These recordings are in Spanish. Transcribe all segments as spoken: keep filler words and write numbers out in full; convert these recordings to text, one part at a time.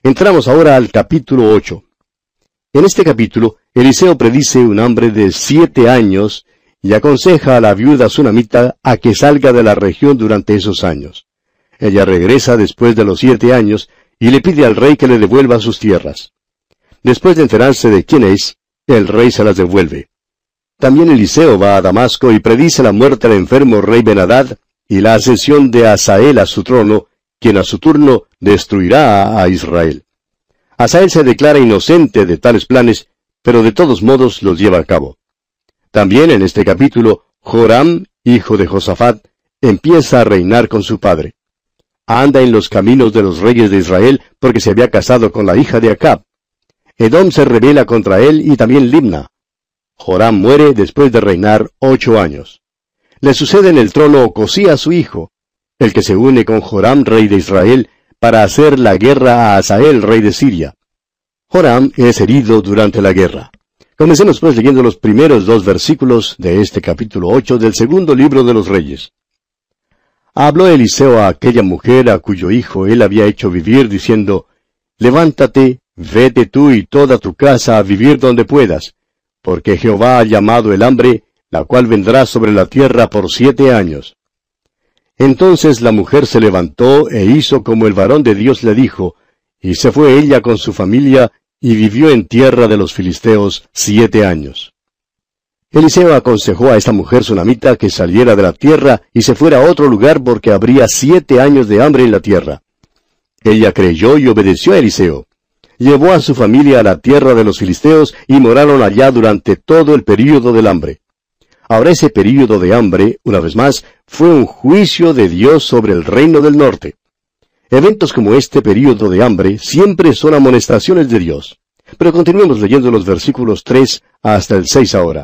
Entramos ahora al capítulo ocho. En este capítulo, Eliseo predice un hambre de siete años y aconseja a la viuda sunamita a que salga de la región durante esos años. Ella regresa después de los siete años y le pide al rey que le devuelva sus tierras. Después de enterarse de quién es, el rey se las devuelve. También Eliseo va a Damasco y predice la muerte del enfermo rey Ben-Hadad y la ascensión de Hazael a su trono, quien a su turno destruirá a Israel. Hazael se declara inocente de tales planes, pero de todos modos los lleva a cabo. También en este capítulo, Joram, hijo de Josafat, empieza a reinar con su padre. Anda en los caminos de los reyes de Israel porque se había casado con la hija de Acab. Edom se rebela contra él y también Libna. Joram muere después de reinar ocho años. Le sucede en el trono Ocosías su hijo, el que se une con Joram, rey de Israel, para hacer la guerra a Hazael, rey de Siria. Joram es herido durante la guerra. Comencemos pues leyendo los primeros dos versículos de este capítulo ocho del segundo libro de los Reyes. Habló Eliseo a aquella mujer a cuyo hijo él había hecho vivir, diciendo, Levántate, vete tú y toda tu casa a vivir donde puedas, porque Jehová ha llamado el hambre, la cual vendrá sobre la tierra por siete años. Entonces la mujer se levantó e hizo como el varón de Dios le dijo, y se fue ella con su familia, y vivió en tierra de los filisteos siete años. Eliseo aconsejó a esta mujer sunamita que saliera de la tierra y se fuera a otro lugar porque habría siete años de hambre en la tierra. Ella creyó y obedeció a Eliseo. Llevó a su familia a la tierra de los filisteos y moraron allá durante todo el período del hambre. Ahora ese período de hambre, una vez más, fue un juicio de Dios sobre el reino del norte. Eventos como este período de hambre siempre son amonestaciones de Dios. Pero continuemos leyendo los versículos tres hasta el seis ahora.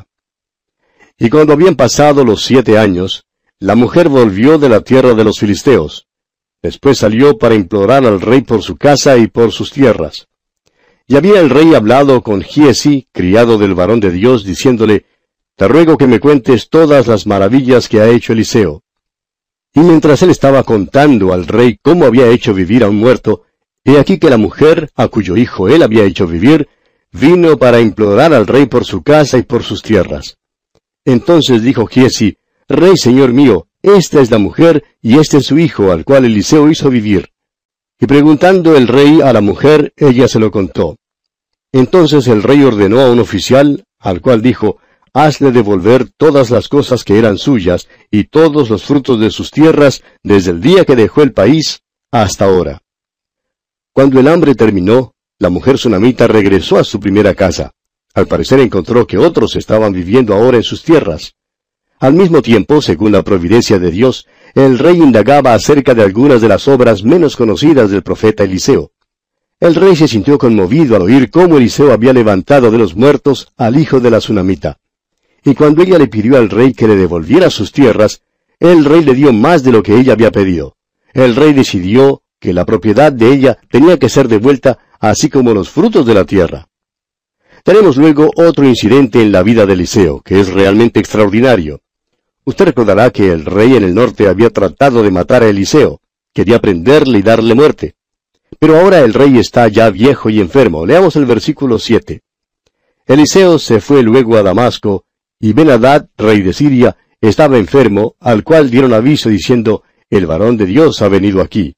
Y cuando habían pasado los siete años, la mujer volvió de la tierra de los filisteos. Después salió para implorar al rey por su casa y por sus tierras. Y había el rey hablado con Giesi, criado del varón de Dios, diciéndole, Te ruego que me cuentes todas las maravillas que ha hecho Eliseo. Y mientras él estaba contando al rey cómo había hecho vivir a un muerto, he aquí que la mujer, a cuyo hijo él había hecho vivir, vino para implorar al rey por su casa y por sus tierras. Entonces dijo Giesi, Rey, señor mío, esta es la mujer y este es su hijo, al cual Eliseo hizo vivir. Y preguntando el rey a la mujer, ella se lo contó. Entonces el rey ordenó a un oficial, al cual dijo, Hazle devolver todas las cosas que eran suyas, y todos los frutos de sus tierras, desde el día que dejó el país, hasta ahora. Cuando el hambre terminó, la mujer sunamita regresó a su primera casa. Al parecer encontró que otros estaban viviendo ahora en sus tierras. Al mismo tiempo, según la providencia de Dios, el rey indagaba acerca de algunas de las obras menos conocidas del profeta Eliseo. El rey se sintió conmovido al oír cómo Eliseo había levantado de los muertos al hijo de la sunamita. Y cuando ella le pidió al rey que le devolviera sus tierras, el rey le dio más de lo que ella había pedido. El rey decidió que la propiedad de ella tenía que ser devuelta, así como los frutos de la tierra. Tenemos luego otro incidente en la vida de Eliseo, que es realmente extraordinario. Usted recordará que el rey en el norte había tratado de matar a Eliseo, quería prenderle y darle muerte. Pero ahora el rey está ya viejo y enfermo. Leamos el versículo siete. Eliseo se fue luego a Damasco, y Ben-Hadad, rey de Siria, estaba enfermo, al cual dieron aviso diciendo, el varón de Dios ha venido aquí.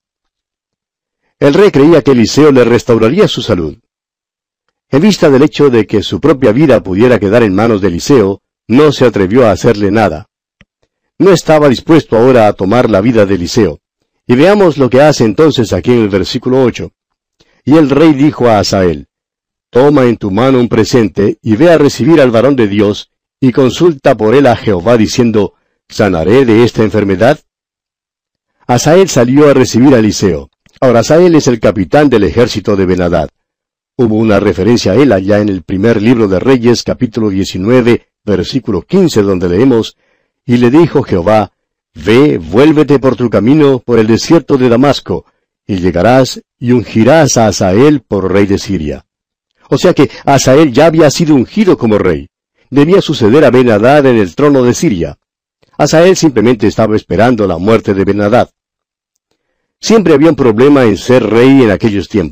El rey creía que Eliseo le restauraría su salud. En vista del hecho de que su propia vida pudiera quedar en manos de Eliseo, no se atrevió a hacerle nada. No estaba dispuesto ahora a tomar la vida de Eliseo. Y veamos lo que hace entonces aquí en el versículo ocho. Y el rey dijo a Hazael, Toma en tu mano un presente, y ve a recibir al varón de Dios, y consulta por él a Jehová, diciendo, ¿sanaré de esta enfermedad? Hazael salió a recibir a Eliseo. Ahora Hazael es el capitán del ejército de Ben-Hadad. Hubo una referencia a él allá en el primer libro de Reyes, capítulo diecinueve, versículo quince, donde leemos, Y le dijo Jehová, Ve, vuélvete por tu camino por el desierto de Damasco, y llegarás y ungirás a Hazael por rey de Siria. O sea que Hazael ya había sido ungido como rey. Debía suceder a Ben-Hadad en el trono de Siria. Hazael simplemente estaba esperando la muerte de Ben-Hadad. Siempre había un problema en ser rey en aquellos tiempos.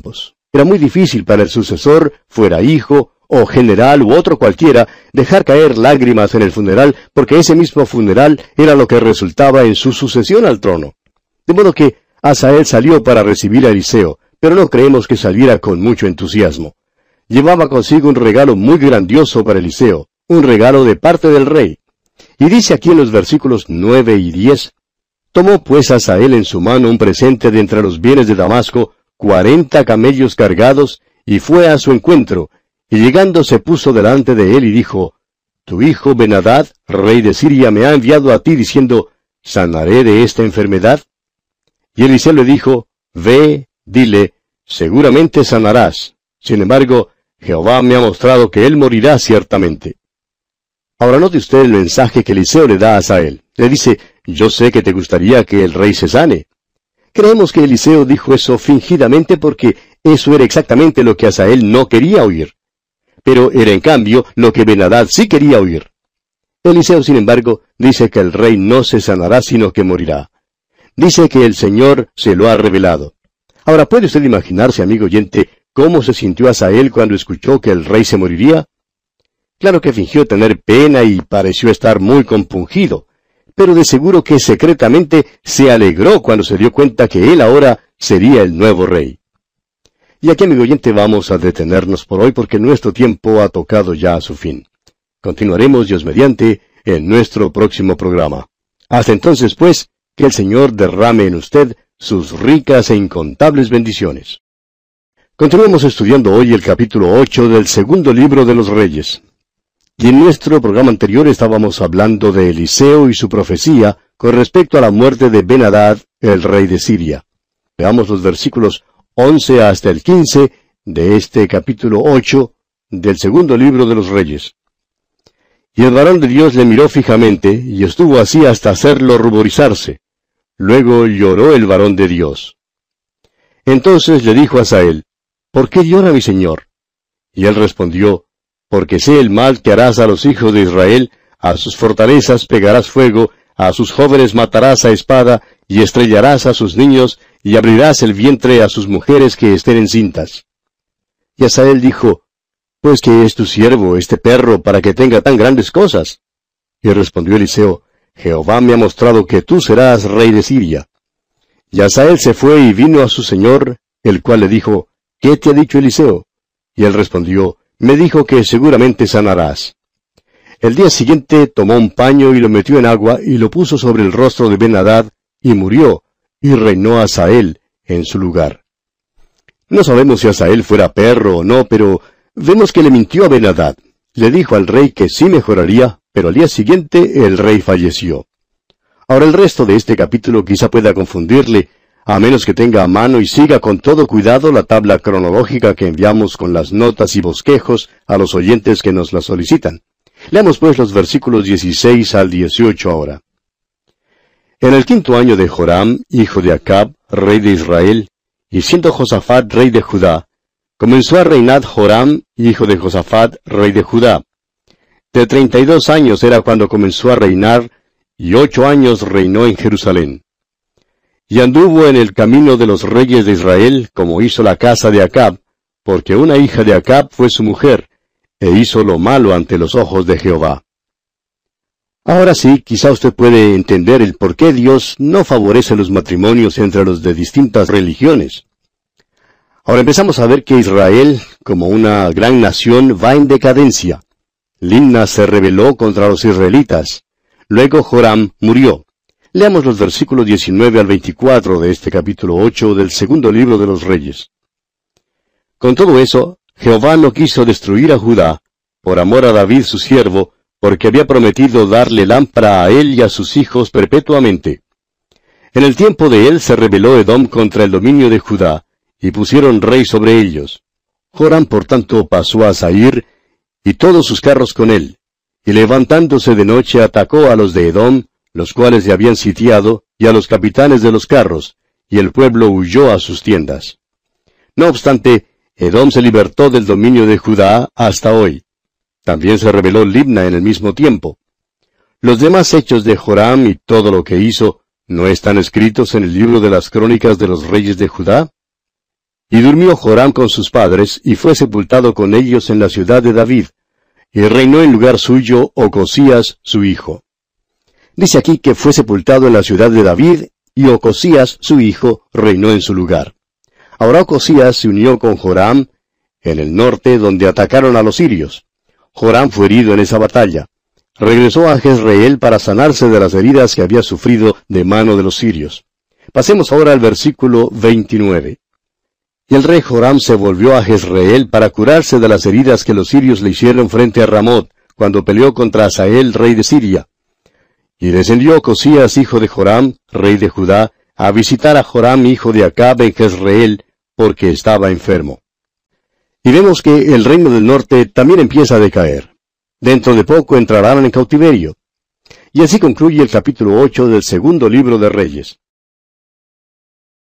Era muy difícil para el sucesor, fuera hijo, o general, u otro cualquiera, dejar caer lágrimas en el funeral, porque ese mismo funeral era lo que resultaba en su sucesión al trono. De modo que Hazael salió para recibir a Eliseo, pero no creemos que saliera con mucho entusiasmo. Llevaba consigo un regalo muy grandioso para Eliseo, un regalo de parte del rey. Y dice aquí en los versículos nueve y diez, tomó pues Hazael en su mano un presente de entre los bienes de Damasco, cuarenta camellos cargados, y fue a su encuentro, y llegando se puso delante de él y dijo, tu hijo Ben-Hadad, rey de Siria, me ha enviado a ti diciendo, ¿sanaré de esta enfermedad? Y Eliseo le dijo, ve, dile, seguramente sanarás. Sin embargo, Jehová me ha mostrado que él morirá ciertamente. Ahora note usted el mensaje que Eliseo le da a Hazael. Le dice, yo sé que te gustaría que el rey se sane. Creemos que Eliseo dijo eso fingidamente porque eso era exactamente lo que Hazael no quería oír. Pero era en cambio lo que Ben-Hadad sí quería oír. Eliseo, sin embargo, dice que el rey no se sanará sino que morirá. Dice que el Señor se lo ha revelado. Ahora, ¿puede usted imaginarse, amigo oyente, cómo se sintió Hazael cuando escuchó que el rey se moriría? Claro que fingió tener pena y pareció estar muy compungido, pero de seguro que secretamente se alegró cuando se dio cuenta que él ahora sería el nuevo rey. Y aquí, amigo oyente, vamos a detenernos por hoy porque nuestro tiempo ha tocado ya a su fin. Continuaremos, Dios mediante, en nuestro próximo programa. Hasta entonces, pues, que el Señor derrame en usted sus ricas e incontables bendiciones. Continuamos estudiando hoy el capítulo ocho del segundo libro de los Reyes. Y en nuestro programa anterior estábamos hablando de Eliseo y su profecía con respecto a la muerte de Ben-Hadad, el rey de Siria. Veamos los versículos once hasta el quince de este capítulo ocho del segundo libro de los Reyes. Y el varón de Dios le miró fijamente, y estuvo así hasta hacerlo ruborizarse. Luego lloró el varón de Dios. Entonces le dijo a Hazael, ¿por qué llora mi señor? Y él respondió, porque sé el mal que harás a los hijos de Israel, a sus fortalezas pegarás fuego, a sus jóvenes matarás a espada, y estrellarás a sus niños, y abrirás el vientre a sus mujeres que estén encintas. Y Hazael dijo, pues que es tu siervo, este perro, para que tenga tan grandes cosas. Y respondió Eliseo, Jehová me ha mostrado que tú serás rey de Siria. Y Hazael se fue y vino a su señor, el cual le dijo, ¿qué te ha dicho Eliseo? Y él respondió, me dijo que seguramente sanarás. El día siguiente tomó un paño y lo metió en agua y lo puso sobre el rostro de Ben-Hadad, y murió, y reinó Hazael en su lugar. No sabemos si Hazael fuera perro o no, pero vemos que le mintió a Ben-Hadad. Le dijo al rey que sí mejoraría, pero al día siguiente el rey falleció. Ahora el resto de este capítulo quizá pueda confundirle, a menos que tenga a mano y siga con todo cuidado la tabla cronológica que enviamos con las notas y bosquejos a los oyentes que nos la solicitan. Leamos pues los versículos dieciséis al dieciocho ahora. En el quinto año de Joram, hijo de Acab, rey de Israel, y siendo Josafat rey de Judá, comenzó a reinar Joram, hijo de Josafat, rey de Judá. De treinta y dos años era cuando comenzó a reinar, y ocho años reinó en Jerusalén. Y anduvo en el camino de los reyes de Israel, como hizo la casa de Acab, porque una hija de Acab fue su mujer, e hizo lo malo ante los ojos de Jehová. Ahora sí, quizá usted puede entender el por qué Dios no favorece los matrimonios entre los de distintas religiones. Ahora empezamos a ver que Israel, como una gran nación, va en decadencia. Limna se rebeló contra los israelitas. Luego Joram murió. Leamos los versículos diecinueve al veinticuatro de este capítulo ocho del segundo libro de los Reyes. Con todo eso, Jehová no quiso destruir a Judá, por amor a David su siervo, porque había prometido darle lámpara a él y a sus hijos perpetuamente. En el tiempo de él se rebeló Edom contra el dominio de Judá, y pusieron rey sobre ellos. Joram por tanto pasó a Zair, y todos sus carros con él, y levantándose de noche atacó a los de Edom, los cuales le habían sitiado, y a los capitanes de los carros, y el pueblo huyó a sus tiendas. No obstante, Edom se libertó del dominio de Judá hasta hoy. También se rebeló Libna en el mismo tiempo. Los demás hechos de Joram y todo lo que hizo, ¿no están escritos en el libro de las crónicas de los reyes de Judá? Y durmió Joram con sus padres, y fue sepultado con ellos en la ciudad de David, y reinó en lugar suyo Ocosías su hijo. Dice aquí que fue sepultado en la ciudad de David, y Ocosías su hijo reinó en su lugar. Ahora Ocosías se unió con Joram en el norte, donde atacaron a los sirios. Joram fue herido en esa batalla. Regresó a Jezreel para sanarse de las heridas que había sufrido de mano de los sirios. Pasemos ahora al versículo veintinueve. Y el rey Joram se volvió a Jezreel para curarse de las heridas que los sirios le hicieron frente a Ramot, cuando peleó contra Hazael, rey de Siria. Y descendió Ocosías, hijo de Joram, rey de Judá, a visitar a Joram, hijo de Acab, en Jezreel, porque estaba enfermo. Y vemos que el reino del norte también empieza a decaer. Dentro de poco entrarán en cautiverio. Y así concluye el capítulo ocho del segundo libro de Reyes.